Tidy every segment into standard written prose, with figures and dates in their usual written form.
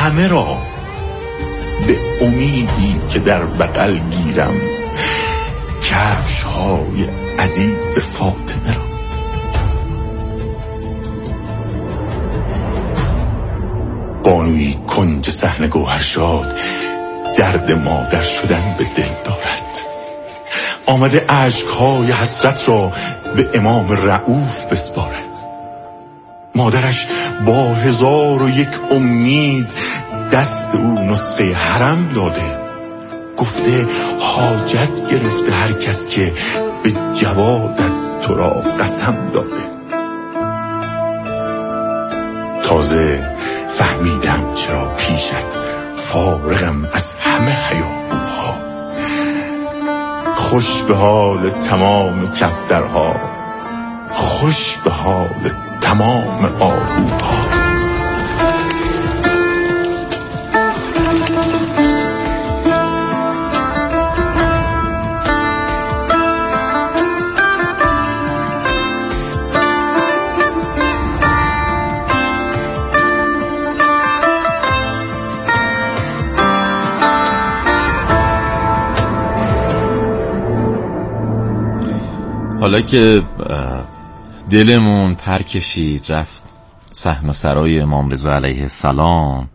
همه را به امیدی که در بغل گیرم کفش های عزیز فاطمه را. بانوی کنج صحنه گوهرشاد درد مادر شدن به دل دارد، آمده اشک‌های حسرت را به امام رؤوف بسپارد. مادرش با 1001 امید دست او نسخه حرم داده، گفته حاجت گرفته هر کس که به جوادت تو را قسم داده. تازه فهمیدم چرا پیشت فارغم از همه هیاهوها. خوش به حال تمام کفترها، خوش به حال تمام آهوها. حالا که دلمون پر کشید رفت صحن سرای امام رضا علیه السلام،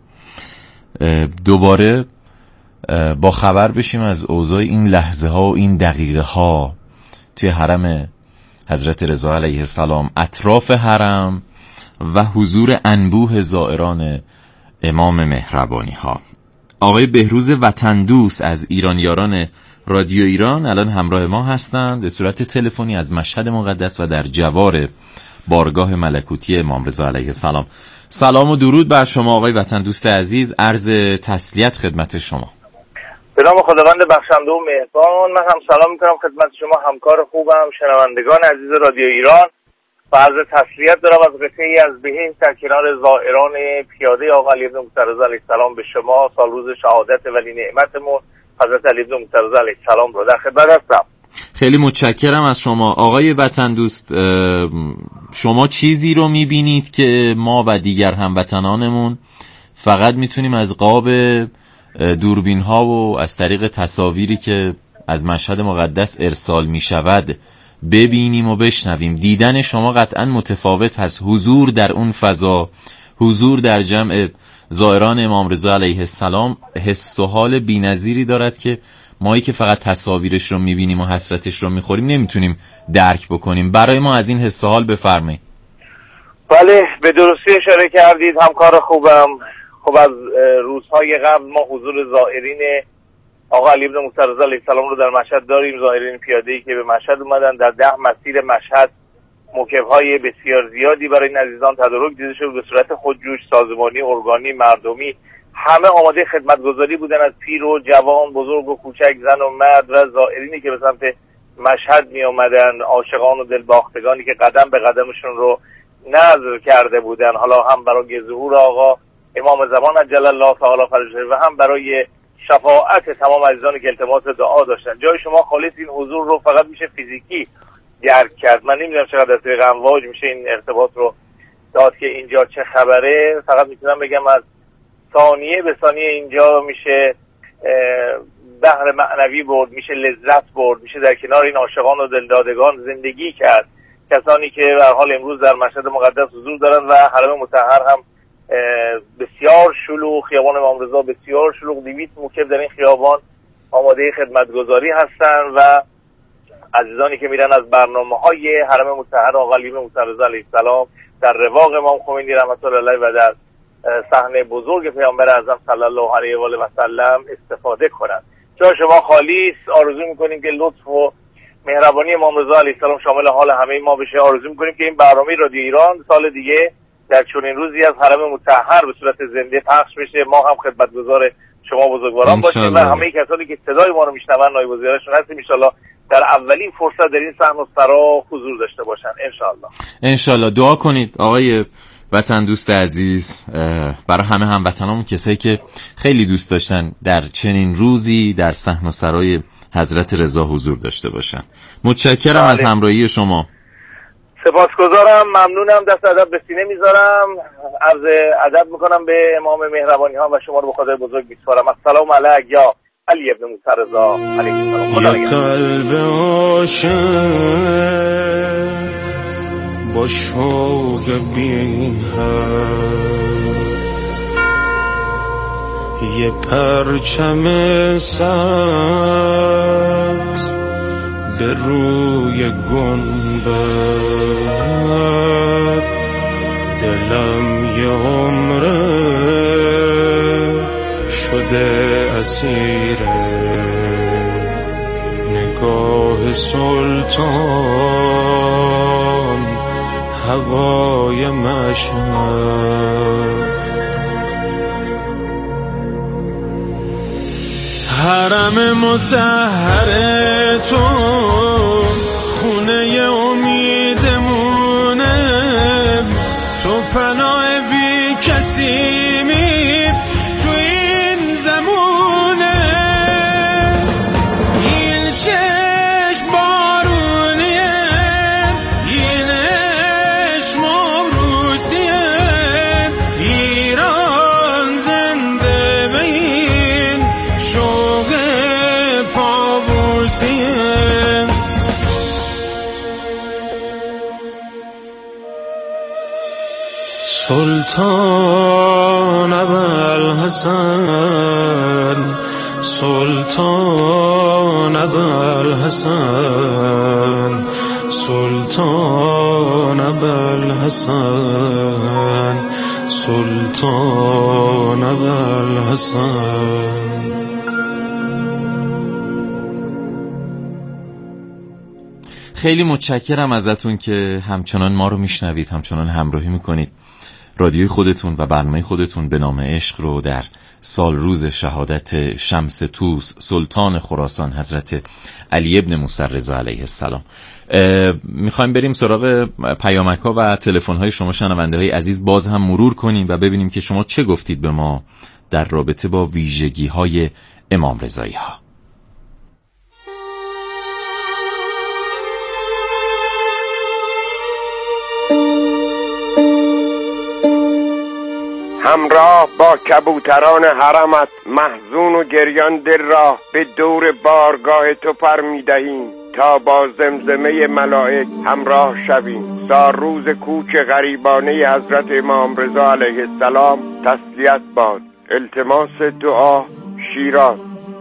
دوباره با خبر بشیم از اوضاع این لحظه ها و این دقیقه ها توی حرم حضرت رضا علیه السلام، اطراف حرم و حضور انبوه زائران امام مهربانی ها. آقای بهروز وطن دوست از ایرانیاران رادیو ایران الان همراه ما هستند به صورت تلفنی از مشهد مقدس و در جوار بارگاه ملکوتی امام رضا علیه السلام. سلام و درود بر شما آقای وطن دوست عزیز، عرض تسلیت خدمت شما. به نام خداوند بخشنده و مهربان. من هم سلام میکنم خدمت شما همکار خوبم، شنوندگان عزیز رادیو ایران، و عرض تسلیت دارم از قطعه‌ای از بهشت در کنار زائران پیاده آقا علی بن موسی رضا علیه السلام به شما سالروز شهادت ولی نعمتمون حضرت علی بن موسی رضا علیه السلام رو در خدمت هستم. خیلی متشکرم از شما آقای وطن دوست. شما چیزی رو میبینید که ما و دیگر هموطنانمون فقط میتونیم از قاب دوربین ها و از طریق تصاویری که از مشهد مقدس ارسال میشود ببینیم و بشنویم. دیدن شما قطعا متفاوت هست. حضور در اون فضا، حضور در جمع زائران امام رضا علیه السلام حس و حال بی‌نظیری دارد که مایی که فقط تصاویرش رو میبینیم و حسرتش رو میخوریم نمیتونیم درک بکنیم. برای ما از این حس و حال بفرمایید. بله، به درستی اشاره کردید همکار خوبم. خب از روزهای قبل ما حضور زائرین آقا علی بن موسی رضا علیه السلام رو در مشهد داریم. زائرین پیاده‌ای که به مشهد اومدن، در 10 مسیر مشهد موکب‌های بسیار زیادی برای این عزیزان تدارک دیده شد به صورت خودجوش، سازمانی، ارگانی، مردمی. همه آماده خدمتگزاری بودن، از پیر و جوان، بزرگ و کوچک، زن و مرد و زائرینی که به سمت مشهد می آمدن، عاشقان و دلباختگانی که قدم به قدمشون رو نذر کرده بودن، حالا هم برای ظهور آقا امام زمان عجل الله تعالی فرجه و هم برای شفاعت تمام عزیزانی که التماس دعا داشتن. جای شما خالص این حضور رو فقط میشه فیزیکی درک کرد. من نمیدونم چقدر از طریق امواج میشه این ارتباط رو داد که اینجا چه خبره. فقط میتونم بگم از ثانیه به ثانیه اینجا میشه بحر معنوی برد، میشه لذت برد، میشه در کنار این عاشقان و دلدادگان زندگی کرد. کسانی که به هر حال امروز در مشهد مقدس حضور دارن و حرم مطهر هم بسیار شلوغ، خیابان امام رضا بسیار شلوغ، 200 موکب در این خیابان آماده خدمتگزاری هستن و عزیزانی که میرن از برنامه‌های حرم مطهر آقا علی بن موسی رضا علیه السلام در رواق امام خمینی رحمت الله علیه و در صحنه بزرگ پیامبر اعظم صلی الله علیه و آله و سلم استفاده کنند. جای شما خالی است. آرزو می‌کنیم که لطف و مهربانی امام رضا علیه السلام شامل حال همه ما بشه. آرزو می‌کنیم که این برنامه رادیو ایران سال دیگه در چنین روزی از حرم مطهر به صورت زنده پخش بشه. ما هم خدمتگزار شما بزرگواران باشیم و همه کسانی که صدای ما رو میشنون نایب وزیرشون هستیم ان شاءالله در اولین فرصت در این صحن و سرا حضور داشته باشن ان شاءالله. دعا کنید آقای وطن دوست عزیز برای همه هموطنامون، کسایی که خیلی دوست داشتن در چنین روزی در صحن و سرای حضرت رضا حضور داشته باشن. متشکرم از همراهی شما. سپاسگزارم، ممنونم، دست ادب به سینه میذارم، عرض ادب میکنم به امام مهربانی ها و شما رو به خدای بزرگ میسپارم. السلام علیک یا علی ابن موسی رضا علیه السلام. خدا یا قلب عاشق با شوق بی حد، یه پرچم سبز به روی گنبد، دلم یه عمره شده اسیر نگاه سلطان هوای مشهد. حرم مطهر تو خونه امیدمونه، تو پناه بی کسی می تو این زمونه. این چشم بارونیه، این عشق موروثیه، ایران زنده به این شوق پابوسیه. سلطان ابوالحسن، سلطان ابوالحسن، سلطان ابوالحسن، سلطان ابوالحسن. خیلی متشکرم ازتون که همچنان ما رو میشنوید، همچنان همراهی میکنید. رادیوی خودتون و برنامه خودتون به نام عشق رو در سال روز شهادت شمس توس سلطان خراسان حضرت علی ابن موسی رضا علیه السلام میخوایم بریم سراغ پیامک‌ها و تلفن‌های شما شنونده‌های عزیز، باز هم مرور کنیم و ببینیم که شما چه گفتید به ما در رابطه با ویژگی‌های امام رضایی ها. همراه با کبوتران حرمت محزون و گریان دل را به دور بارگاه تو پر می‌دهیم تا با زمزمه ملائک همراه شویم. سال روز کوچ غریبانه حضرت امام رضا علیه السلام تسلیت باد. التماس دعا، شیراز.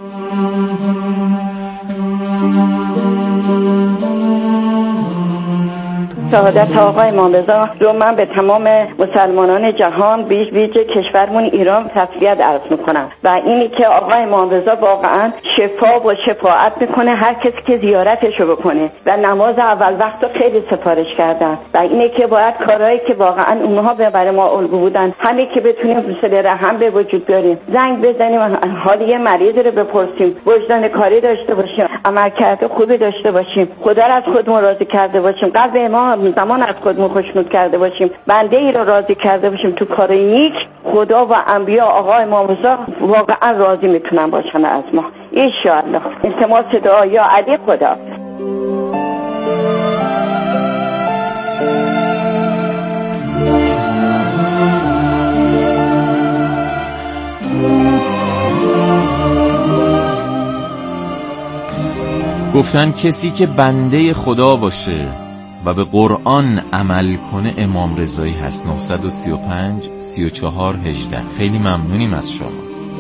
شهادت آقا امام رضا رو من به تمام مسلمانان جهان ویژه کشورمون ایران تسلیت عرض میکنم و اینی که آقا امام رضا واقعا شفا و شفاعت میکنه هر کسی که زیارتش رو بکنه و نماز اول وقت رو خیلی سفارش کردن و اینی که باید کارهایی که واقعا اونها برای ما الگو بودن همه که بتونیم صله رحم به وجود بیاریم، زنگ بزنیم حال یه مریض رو بپرسیم، وجدان کاری داشته باشیم، عملکرد خوبی داشته باشیم، خدا رو از خودمون راضی کرده باشیم، قلب امام زمان از خودمون خوشنود کرده باشیم، بنده ای رو راضی کرده باشیم تو کارهای نیک. خدا و انبیا آقا امام رضا واقعا راضی میتونن باشن از ما ان شاء الله. التماس دعا یا علی. خدا گفتن کسی که بنده خدا باشه و به قرآن عمل کنه امام رضایی هست. 935 34 18. خیلی ممنونیم از شما.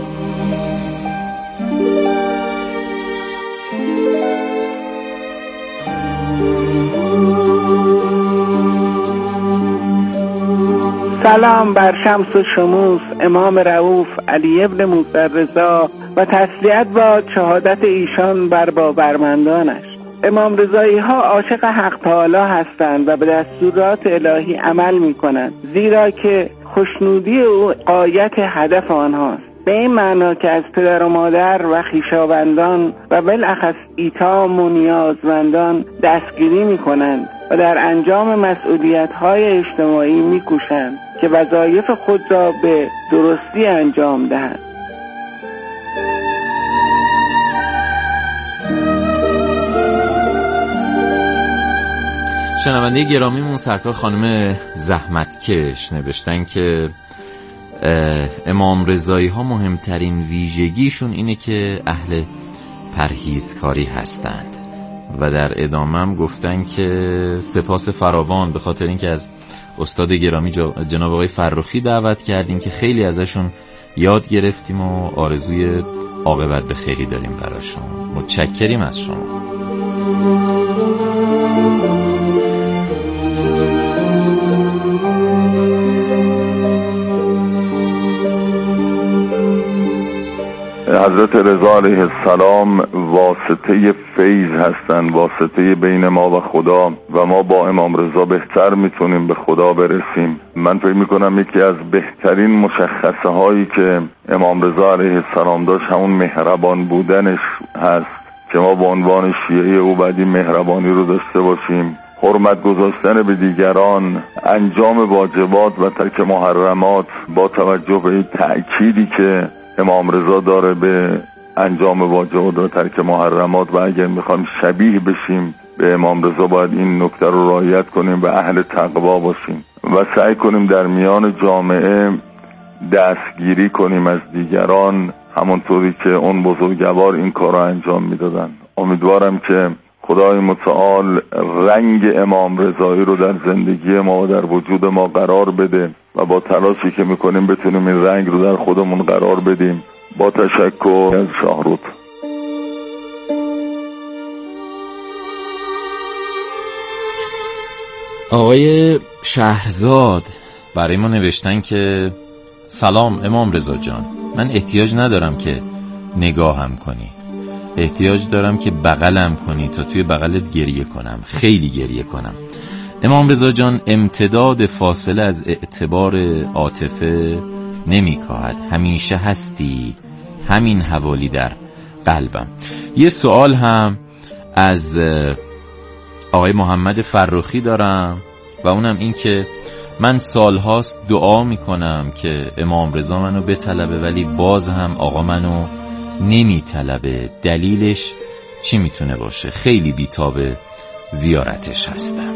سلام بر شمس و شموس امام رؤوف علی ابن موسی رضا و تسلیت با شهادت ایشان بر باورمندانش. امام رضایی ها عاشق حق تعالی هستند و به دستورات الهی عمل می کنند، زیرا که خوشنودی او غایت هدف آنهاست. به این معنا که از پدر و مادر و خویشاوندان و بالاخص ایتام و نیازمندان دستگیری می کنند و در انجام مسئولیت های اجتماعی می کوشند که وظایف خود را به درستی انجام دهند. شنونده گرامیمون سرکار خانم زحمتکش نوشتن که امام رضایی ها مهمترین ویژگیشون اینه که اهل پرهیزکاری هستند و در ادامهم گفتن که سپاس فراوان به خاطر اینکه از استاد گرامی جناب آقای فرخی دعوت کردیم که خیلی ازشون یاد گرفتیم و آرزوی عاقبت به خیری داریم براشون. متشکریم از شما. حضرت رضا علیه السلام واسطه فیض هستند، واسطه بین ما و خدا و ما با امام رضا بهتر میتونیم به خدا برسیم. من فکر میکنم یکی از بهترین مشخصه هایی که امام رضا علیه السلام داشت همون مهربان بودنش هست که ما به عنوان شیعه او باید مهربانی رو داشته باشیم، حرمت گذاشتن به دیگران، انجام واجبات و ترک محرمات با توجه به این تأکیدی که امام رضا داره به انجام واجبات و ترک محرمات و اگر میخوایم شبیه بشیم به امام رضا باید این نکته رو رعایت کنیم و اهل تقوا باشیم و سعی کنیم در میان جامعه دستگیری کنیم از دیگران همونطوری که اون بزرگوار این کار رو انجام میدادن. امیدوارم که خدای متعال رنگ امام رضایی رو در زندگی ما و در وجود ما قرار بده و با تلاشی که میکنیم بتونیم این رنگ رو در خودمون قرار بدیم. با تشکر از شاهرود. آقای شهرزاد برای ما نوشتن که سلام امام رضا جان، من احتیاج ندارم که نگاهم کنی، احتیاج دارم که بغلم کنی تا توی بغلت گریه کنم، خیلی گریه کنم. امام رضا جان امتداد فاصله از اعتبار عاطفه نمی کاهد، همیشه هستی، همین حوالی در قلبم. یه سوال هم از آقای محمد فرخی دارم و اونم این که من سالهاست دعا میکنم که امام رضا منو بطلبه ولی باز هم آقا منو نمیطلبه، دلیلش چی میتونه باشه؟ خیلی بی‌تاب زیارتش هستم.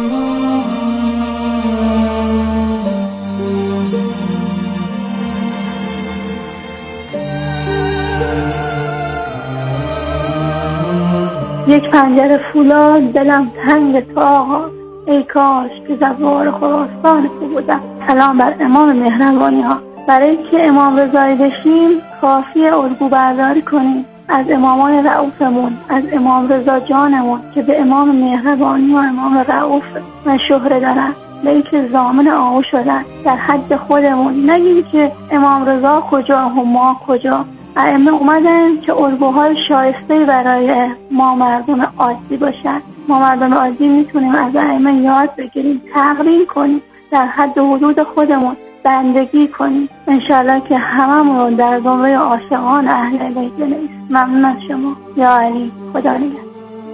یک پنجره فولاد دلم تنگ تو آقا، ای کاش که زوار خراسان تو بودم. سلام بر امام مهربانی ها. برای که امام رضایی بشیم کافیه الگو برداری کنیم از امامان رؤوفمون، از امام رضا جانمون که به امام مهربانی و امام رؤوف و شهره دارن، به که ضامن آقا شدن در حد خودمون. نگیم که امام رضا کجا و ما کجا. ائمه اومدن که الگوهای شایسته برای ما مردم عادی باشن. ما مردم عادی میتونیم از ائمه یاد بگیریم، تقلید کنیم، در حد و حدود خودمون بندگی کنیم. انشالله که هممون در زمره عاشقان اهل بیت بنویسیم. ممنون از شما یا علی. خدا نگهدار.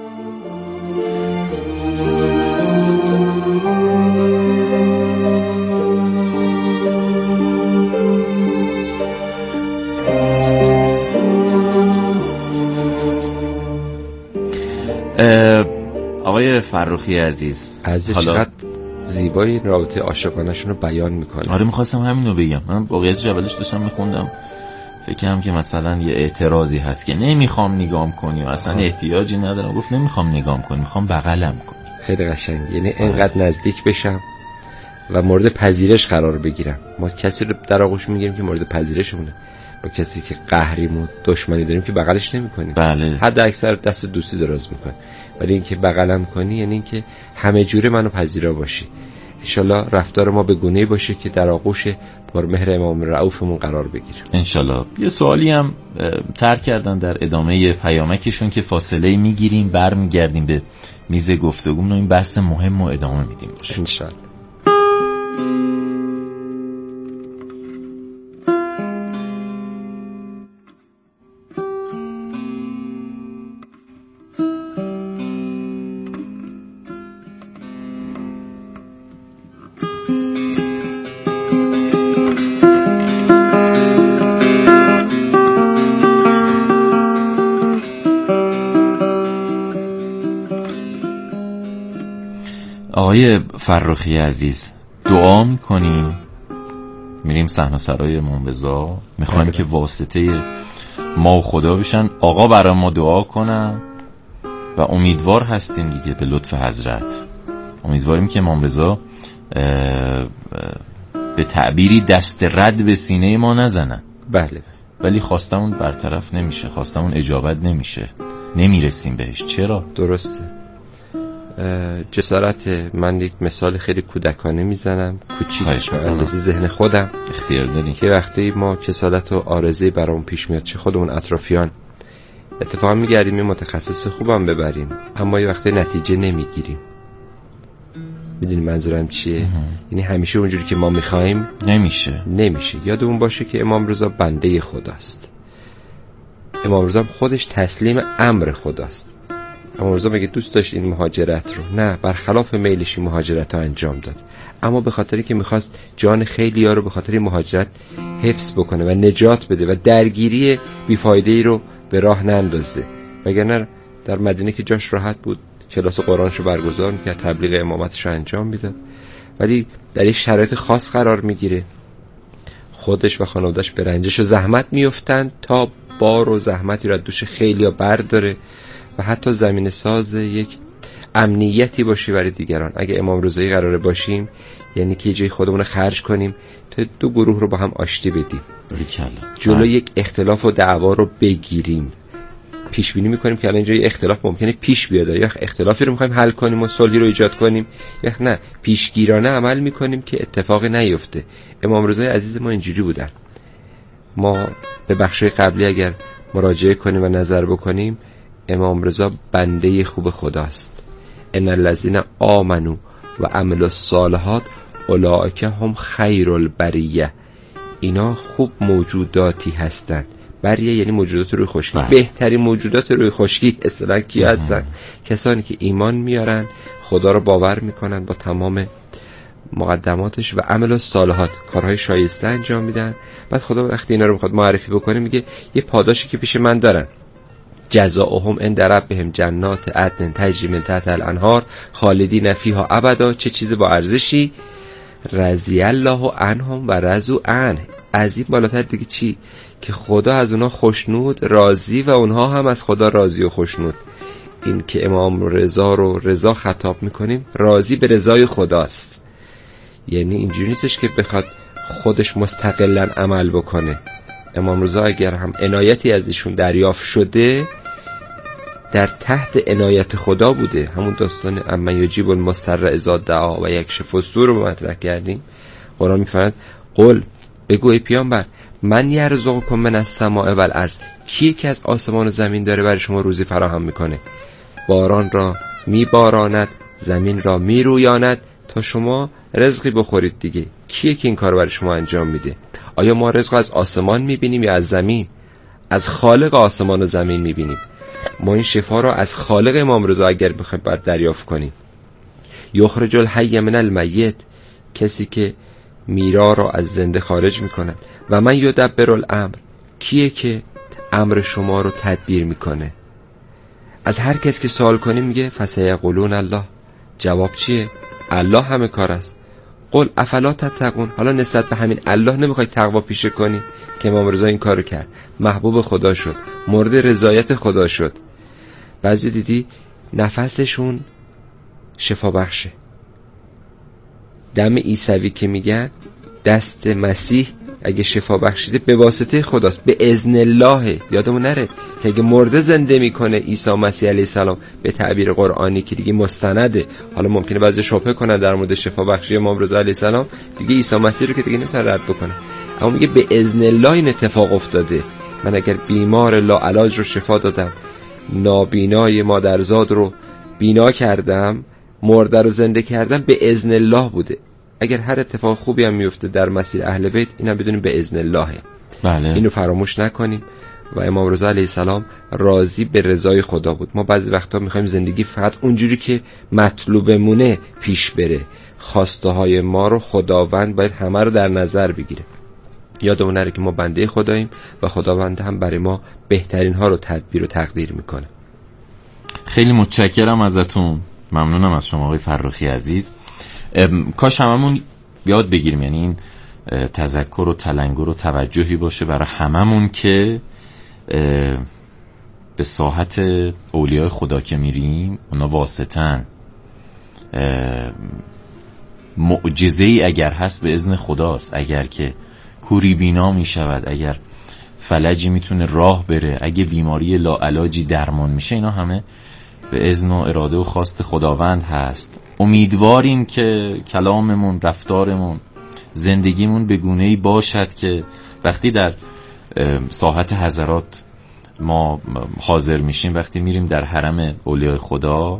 آقای فرخی عزیز چقدر زیبایی رابطه عاشقانشون رو بیان میکنه. آره میخواستم همین رو بگم. من واقعیتش اولش داشتم میخوندم فکرم که مثلا یه اعتراضی هست که نمیخوام نگام کنی و اصلا احتیاجی ندارم. گفت نمیخوام نگام کنی، میخوام بغلم کنی. خیلی قشنگ، یعنی انقدر نزدیک بشم و مورد پذیرش قرار بگیرم. ما کسی رو در آغوش میگیریم که مورد پذیرشمونه، با کسی که قهریم و دشمنی داریم که بغلش نمی‌کنیم. بله. حد اکثر دست دوستی دراز می‌کنی، ولی اینکه بغلم کنی یعنی اینکه همه جوره منو پذیرا باشی. انشالله رفتار ما به گونه‌ای باشه که در آغوش پرمهر امام رؤوفمون قرار بگیره. انشالله. یه سوالی هم طرح کردن در ادامه پیامکشون که فاصله میگیریم برمیگردیم به میز گفتگومون و این بحث مهم رو ادامه میدیم. انشالله. آقای فرخی عزیز دعا میکنیم، میریم صحنه سرای امام رضا، میخوایم که واسطه ما و خدا بشن، آقا برای ما دعا کنن و امیدوار هستیم دیگه به لطف حضرت، امیدواریم که امام رضا به تعبیری دست رد به سینه ما نزنن. بله. ولی خواستمون برطرف نمیشه، خواستمون اجابت نمیشه، نمیرسیم بهش. چرا؟ درسته. جسارت، من یک مثال خیلی کودکانه میزنم، کوچیک اندازه ذهن خودم، اختیار داری، که وقتی ما کسالت و عارضه برامون پیش میاد، چه خودمون اطرافیان، اتفاقا میگردیم یه متخصص خوبم ببریم، اما یه وقتی نتیجه نمیگیریم. میدونی منظورم چیه؟ یعنی همیشه اونجوری که ما میخوایم نمیشه. یادمون باشه که امام رضا بنده خداست، امام رضا خودش تسلیم امر خداست. امام رضا میگه دوست داشت این مهاجرت رو، نه، برخلاف میلش این مهاجرت رو انجام داد، اما به خاطری که میخواست جان خیلی ها رو به خاطر این مهاجرت حفظ بکنه و نجات بده و درگیری بیفایده‌ای رو به راه نندازه، وگرنه در مدینه که جاش راحت بود کلاس قرآنشو برگزار میکرد، تبلیغ امامتش رو انجام میداد. ولی در یک شرایط خاص قرار میگیره، خودش و خانواده‌اش به رنجش و زحمت میافتند تا بار و زحمتی رو از دوش خیلیا برداره و حتی زمین ساز یک امنیتی باشی برای دیگران. اگه امام رضایی قراره باشیم یعنی که یه جای خودمون رو خرج کنیم تا دو گروه رو با هم آشتی بدیم، جلو یک اختلاف و دعوا رو بگیریم. پیش بینی میکنیم که الان اینجا یه اختلاف ممکنه پیش بیاد، یا اختلافی رو میخوایم حل کنیم و صلحی رو ایجاد کنیم، یا نه پیشگیرانه عمل میکنیم که اتفاقی نیفته. امام رضای عزیز ما اینجوری بودن. ما به بخشای قبلی اگر مراجعه کنیم و نظر بکنیم، امام رضا بنده خوب خداست. ان الذين آمنوا و عملوا الصالحات اولئک هم خیر البریه. اینا خوب موجوداتی هستند. بریه یعنی موجودات روی خشکی. بهترین موجودات روی خشکی اصطلاحاً کی هستن؟ کسانی که ایمان میارن، خدا رو باور میکنن با تمام مقدماتش و عمل الصالحات، کارهای شایسته انجام میدن. بعد خدا وقتی اینا رو میخواد معرفی بکنه میگه یه پاداشی که پیش من دارن، جزاؤهم عند ربهم جنات عدن تجری من تحتها الانهار خالدین فیها ابدا. چه چیز با ارزشی! رضی الله عنهم و رضوا عنه. از این بالاتر دیگه چی؟ که خدا از اونها خوشنود، راضی و اونها هم از خدا راضی و خوشنود. این که امام رضا رو رضا خطاب میکنیم، راضی به رضای خداست. یعنی اینجوری نیستش که بخواد خودش مستقلاً عمل بکنه. امام رضا اگر هم عنایتی از ایشون دریافت شده، در تحت عنایت خدا بوده. همون داستان اما یجیب المضطر اذا دعا و یکشف السوء رو مطرح کردیم. قرآن میفرماید قل، بگو ای پیامبر، من یرزقکم من السماء والارض، کیه که از آسمان و زمین داره برای شما روزی فراهم میکنه؟ باران را میباراند، زمین را میرویاند تا شما رزقی بخورید دیگه. کیه که این کار برای شما انجام میده؟ آیا ما رزق از آسمان میبینیم یا از زمین؟ از خالق آسمان و زمین میبینیم. ما این شفا را از خالق امام رضا اگر بخوایم باید دریافت کنیم. یخرج الحی من المیت، کسی که میرا را از زنده خارج میکند. و من یدبر الامر، کیه که امر شما رو تدبیر میکنه؟ از هر کس که سوال کنیم میگه فسیقولون الله. جواب چیه؟ الله همه کار است. قل افلا تتقون. حالا نسبت به همین الله نمیخوای تقوا پیشه کنی که امام رضا این کارو کرد، محبوب خدا شد، مورد رضایت خدا شد. بعضی دیدی نفسشون شفا بخشه. دم عیسوی که میگن دست مسیح اگه شفا بخشیده به واسطه خداست، به اذن الله. یادمون نره که اگه مرده زنده میکنه عیسی مسیح علیه السلام به تعبیر قرآنی که دیگه مستنده، حالا ممکنه بعضی شبهه کنن در مورد شفا بخشی امام رضا علیه السلام، دیگه عیسی مسیح رو که دیگه نمیتونه رد بکنه، اما میگه به اذن الله این اتفاق افتاده. من اگر بیمار لاعلاج رو شفا دادم، نابینای مادرزاد رو بینا کردم، مرده رو زنده کردم، به اذن الله بوده. اگر هر اتفاق خوبی هم میفته در مسیر اهل بیت، اینم بدونیم به اذن اللهه. بله. اینو فراموش نکنیم. و امام رضا علیه السلام راضی به رضای خدا بود. ما بعضی وقتا میخوایم زندگی فقط اونجوری که مطلوبمونه پیش بره. خواسته های ما رو خداوند باید همه رو در نظر بگیره. یادمون نره که ما بنده خداییم و خداوند هم برای ما بهترین ها رو تدبیر و تقدیر میکنه. خیلی متشکرم ازتون. ممنونم از شما آقای فرخی عزیز. کاش هممون یاد بگیریم، یعنی این تذکر و تلنگر و توجهی باشه برای هممون که به ساحت اولیاء خدا که میریم اونا واسطن، معجزه‌ای اگر هست به اذن خداست، اگر که کوری بینا میشود، اگر فلجی میتونه راه بره، اگه بیماری لاعلاجی درمان میشه، اینا همه به اذن و اراده و خواست خداوند هست. امیدواریم که کلاممون، رفتارمون، زندگیمون به گونه‌ای باشد که وقتی در ساحت حضرات ما حاضر میشیم، وقتی میریم در حرم اولیاء خدا،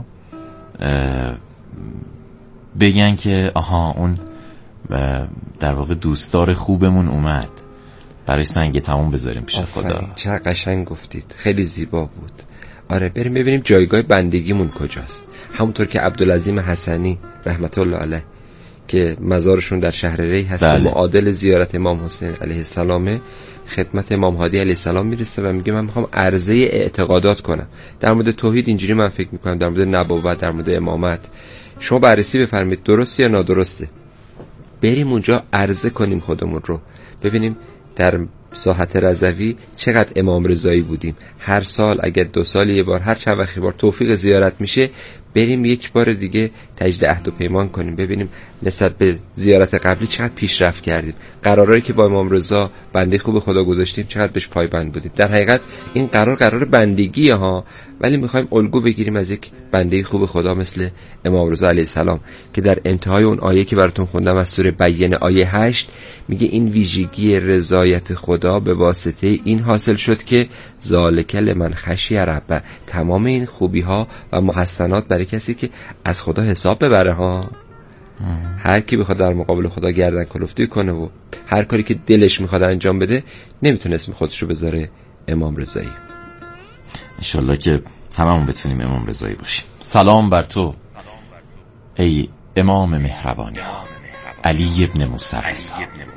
بگن که آها اون در واقع دوستدار خوبمون اومد، برای سنگ تمام بذاریم پیش خدا. چقدر قشنگ گفتید، خیلی زیبا بود. آره بریم ببینیم جایگاه بندگیمون کجاست. همونطور که عبدالعظیم حسنی رحمت الله علیه که مزارشون در شهر ری هست، معادل زیارت امام حسین علیه السلام، خدمت امام هادی علیه السلام میرسه و میگه من میخوام عرضه اعتقادات کنم در مورد توحید. اینجوری من فکر میکنم در مورد نبوت، در مورد امامت شما بررسی بفرمایید درست یا نادرسته. بریم اونجا عرضه کنیم خودمون رو، ببینیم در ساحت رضوی چقدر امام رضایی بودیم. هر سال اگر 2 سال یه بار، هر چند وقت یه بار توفیق زیارت میشه، بریم یک بار دیگه تجدید عهد و پیمان کنیم، ببینیم نسبت به زیارت قبلی چقدر پیشرفت کردیم، قرارایی که با امام رضا بنده خوب خدا گذاشتیم چقدر بهش پایبند بودیم. در حقیقت این قرار بندگیه ها، ولی میخوایم الگو بگیریم از یک بنده خوب خدا مثل امام رضا علیه السلام که در انتهای اون آیه که براتون خوندم از سوره بینه آیه 8 میگه این ویژگی رضایت خدا به واسطه این حاصل شد که ذالک لمن خشی ربه. تمام این خوبی ها و محسنات برای کسی که از خدا حساب ببره ها. هر کی بخواد در مقابل خدا گردن کلفتی کنه و هر کاری که دلش میخواد انجام بده، نمیتونه اسم خودش رو بذاره امام رضایی. انشالله که هممون بتونیم امام رضایی باشیم. سلام بر تو ای امام مهربانی ها، علی ابن موسی رضا.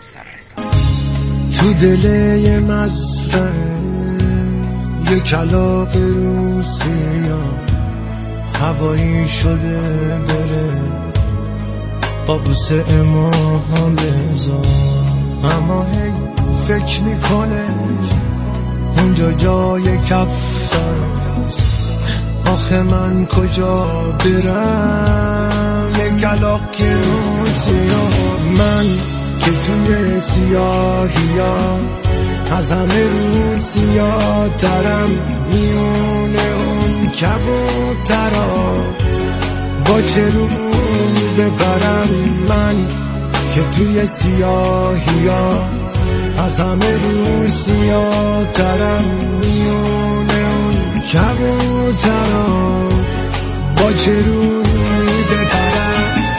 تو دل مزرعه یک کلاغ روسیا، هوایی شده بره با بوسه امام رضا، اما هی فکر میکنه اونجا جای کفترست، آخه من کجا برم یک کلاغ روسیا. من که توی سیاهیا از همه روسیا ترم، میونه اون کبوترا با چه روی ببرم. من که توی سیاهیا از همه روسیا ترم، میونه اون کبوترا با چه روی ببرم.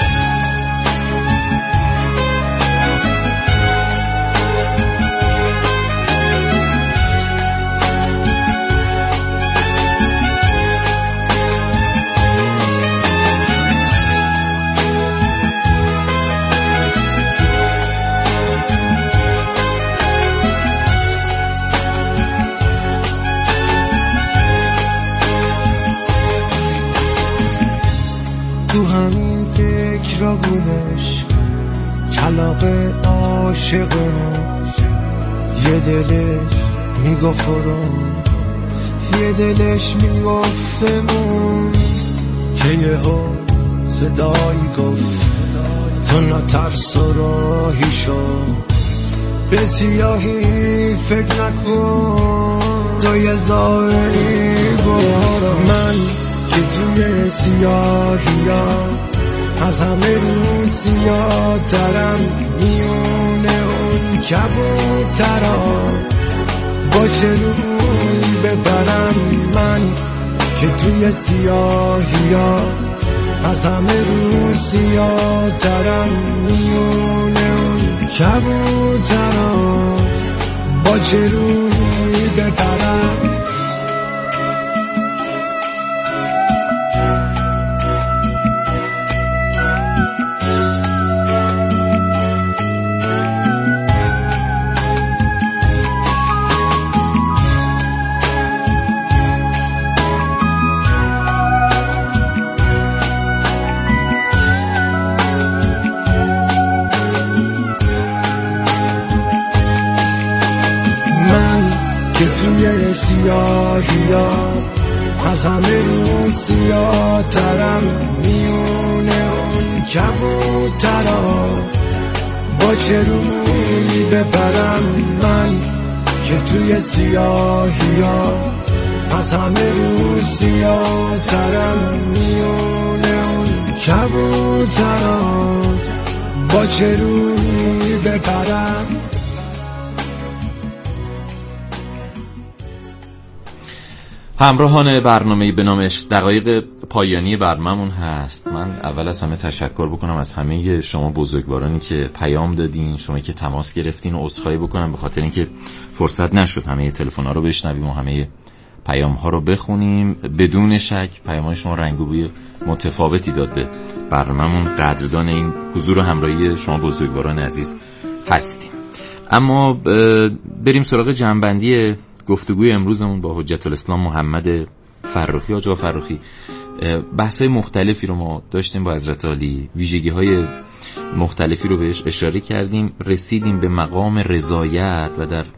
تو همین فکر را بودش کلاغ عاشقمون، یه دلش میگفت خدا، یه دلش میگفتمون، که یه ها صدایی گفت تو نترس و راهی شو، به سیاهی فکر نکن، تو یه ظاهری برو. من که توی سیاهیا از همه روسیا ترم، میونه اون کبوترا با چه روی ببرم. من که توی سیاهیا از همه روسیا ترم، میونه اون کبوترا با چه روی ببرم. توی سیاهی ها از همه روز سیاه ترم، میونه اون کبوترها با چه روی بپرم من که توی سیاهی ها از همه روز سیاه ترم، میونه اون کبوترها با چه روی بپرم. همراهان برنامه به نام عشق، دقایق پایانی برنامه‌مون هست. من اول از همه تشکر بکنم از همه شما بزرگوارانی که پیام دادین، شما که تماس گرفتین، و عذرخواهی بکنم به خاطر اینکه فرصت نشد همه تلفن‌ها رو بشنویم و همه پیام‌ها رو بخونیم. بدون شک پیام‌های شما رنگ و بوی متفاوتی داد به برنامه‌مون. قدردان این حضور و همراهی شما بزرگواران عزیز هستیم. اما بریم سراغ جنبندی گفتگوی امروزمون با حجت الاسلام محمد فرخی. آقا فرخی، بحث‌های مختلفی رو ما داشتیم با حضرت علی، ویژگی‌های مختلفی رو بهش اشاره کردیم، رسیدیم به مقام رضایت و در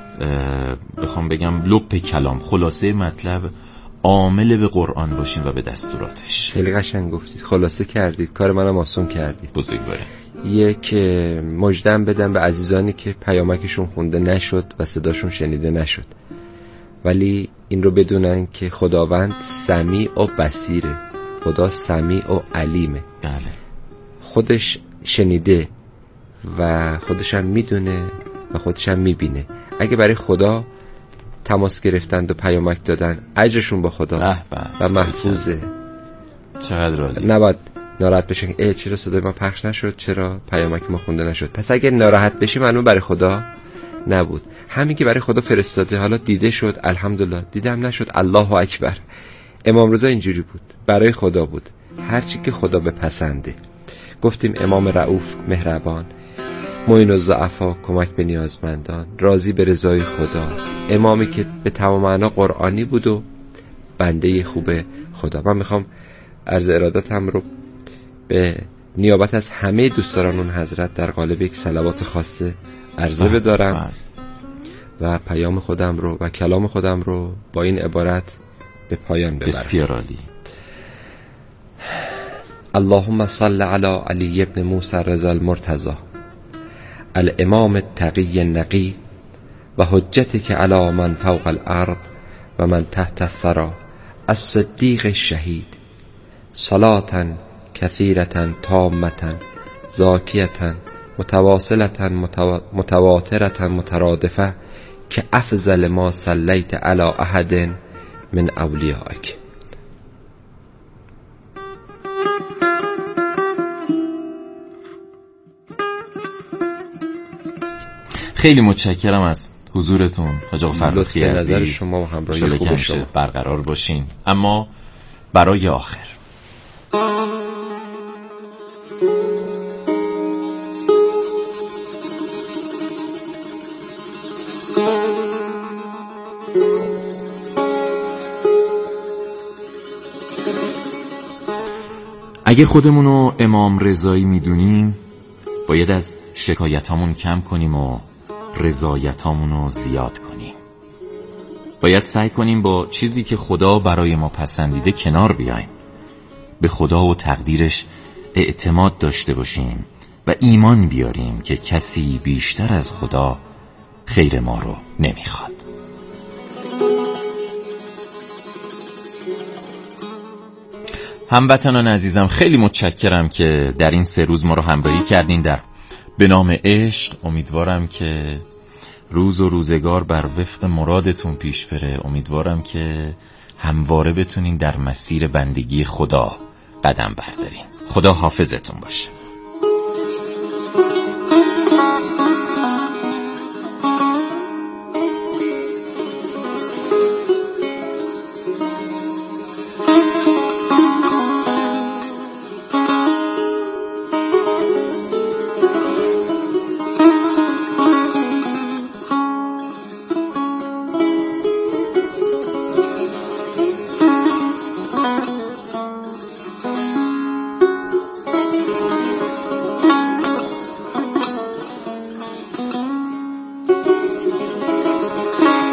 بخوام بگم لب کلام خلاصه مطلب عامل به قرآن باشیم و به دستوراتش. خیلی قشنگ گفتید، خلاصه کردید، کار منم آسان کردید. بزرگواره. یک مژدم بدم به عزیزانی که پیامکشون خونده نشد و صداشون شنیده نشد، ولی این رو بدونن که خداوند سمیع و بصیره، خدا سمیع و علیمه. بله. خودش شنیده و خودش هم میدونه و خودش هم میبینه. اگه برای خدا تماس گرفتند و پیامک دادن، اجرشون با خداست و محفوظه. چقدر عالی. نباید ناراحت بشن چرا صدای ما پخش نشد، چرا پیامک ما خونده نشد. پس اگه ناراحت بشی معلومه برای خدا نبود. همین که برای خدا فرستاده، حالا دیده شد الحمدلله، دیدم نشد الله اکبر. امام رضا اینجوری بود، برای خدا بود، هرچی که خدا بپسنده. گفتیم امام رؤوف مهربان، معین الضعفا، کمک به نیازمندان، راضی به رضای خدا، امامی که به تمام معنا قرآنی بود و بنده خوب خدا. من میخوام عرض ارادتم رو به نیابت از همه دوستداران اون حضرت در قالب یک صلوات خاصه عرضه بدارم و پیام خودم رو و کلام خودم رو با این عبارت به پایان ببرم. بسیار عالی. اللهم صل علی علی ابن موسی رضا المرتضی الامام التقی النقی و حجتک علی من فوق الارض و من تحت الثری الصدیق الشهید صلاة کثیرة تامة زاکیة متواصلة متواترة مترادفة که افضل ما صلیت علی احد من اولیائک. خیلی متشکرم از حضورتون حاج آقا فرخی عزیز. شما و همراهی خوب شما برقرار باشین. اما برای آخر اگه خودمونو امام رضایی میدونیم، باید از شکایتامون کم کنیم و رضایتامونو زیاد کنیم. باید سعی کنیم با چیزی که خدا برای ما پسندیده کنار بیایم، به خدا و تقدیرش اعتماد داشته باشیم و ایمان بیاریم که کسی بیشتر از خدا خیر ما رو نمیخواد. هموطنان عزیزم، خیلی متشکرم که در این 3 روز ما رو همراهی کردین در به نام عشق. امیدوارم که روز و روزگار بر وفق مرادتون پیش بره. امیدوارم که همواره بتونین در مسیر بندگی خدا قدم بردارین. خدا حافظتون باشه.